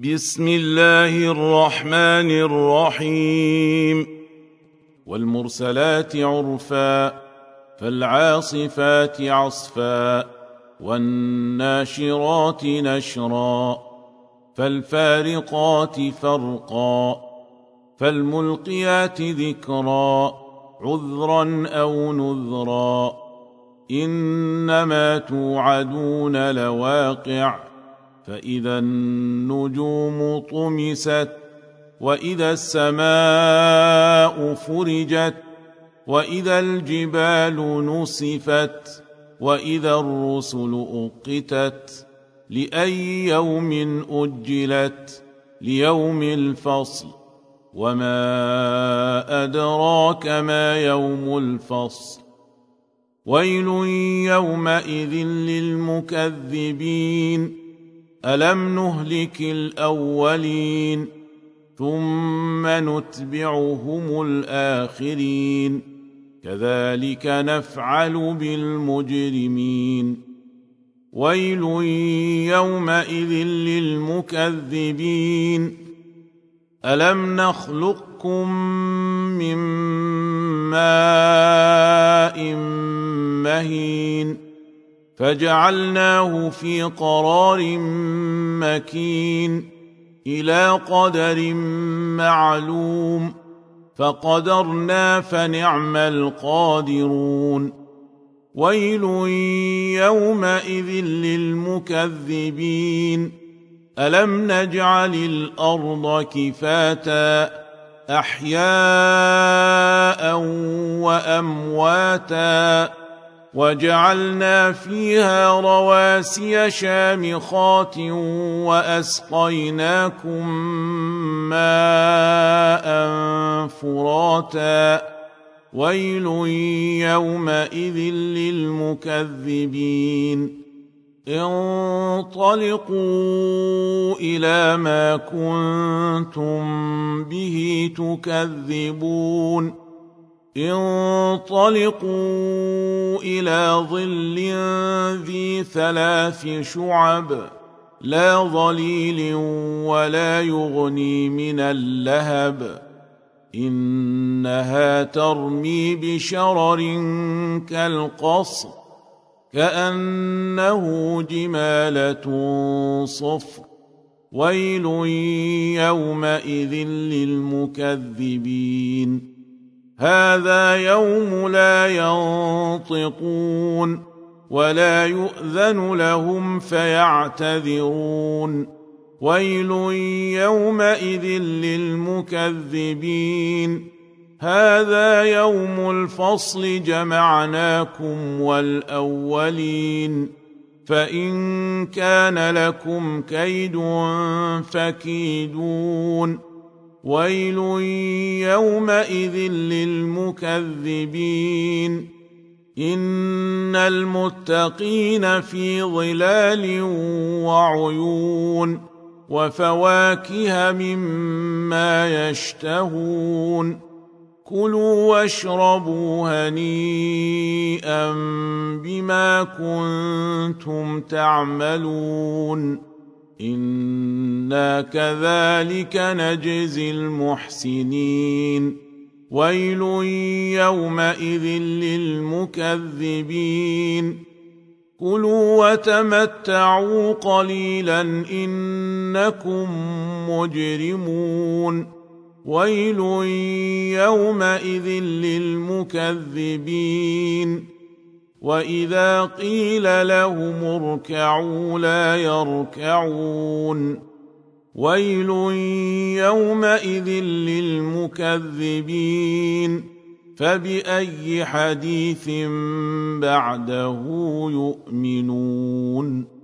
بسم الله الرحمن الرحيم. والمرسلات عرفا فالعاصفات عصفا والناشرات نشرا فالفارقات فرقا فالملقيات ذكرا عذرا أو نذرا إنما توعدون لواقع فإذا النجوم طمست وإذا السماء فرجت وإذا الجبال نسفت وإذا الرسل أقتت لأي يوم أجلت ليوم الفصل وما أدراك ما يوم الفصل ويل يومئذ للمكذبين ألم نهلك الأولين ثم نتبعهم الآخرين كذلك نفعل بالمجرمين ويل يومئذ للمكذبين ألم نخلقكم من ماء مهين فجعلناه في قرار مكين إلى قدر معلوم فقدرنا فنعم القادرون ويل يومئذ للمكذبين ألم نجعل الأرض كفاتا أحياء وأمواتا وجعلنا فيها رواسي شامخات وأسقيناكم ماء فراتا ويل يومئذ للمكذبين انطلقوا إلى ما كنتم به تكذبون انطلقوا إلى ظل ذي 3 شعب لا ظليل ولا يغني من اللهب إنها ترمي بشرر كالقصر كأنه جمالة صفر ويل يومئذ للمكذبين هذا يوم لا ينطقون ولا يؤذن لهم فيعتذرون ويل يومئذ للمكذبين هذا يوم الفصل جمعناكم والأولين فإن كان لكم كيد فكيدون ويل يومئذ للمكذبين إن المتقين في ظلال وعيون وفواكه مما يشتهون كلوا واشربوا هنيئا بما كنتم تعملون إنا كذلك نجزي المحسنين ويل يومئذ للمكذبين كلوا وتمتعوا قليلا إنكم مجرمون ويل يومئذ للمكذبين وإذا قيل لهم اركعوا لا يركعون ويل يومئذ للمكذبين فبأي حديث بعده يؤمنون